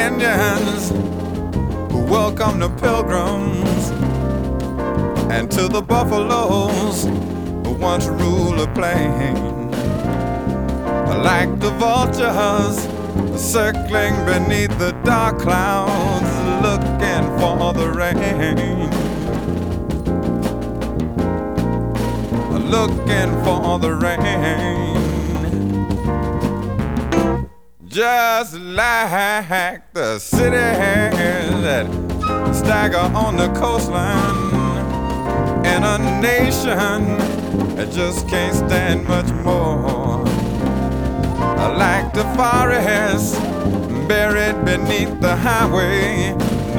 Indians who welcome the pilgrims, and to the buffaloes who once ruled the plain. Like the vultures circling beneath the dark clouds, looking for the rain, looking for the rain. Just like the cities that stagger on the coastline, in a nation that just can't stand much more. Like the forest buried beneath the highway,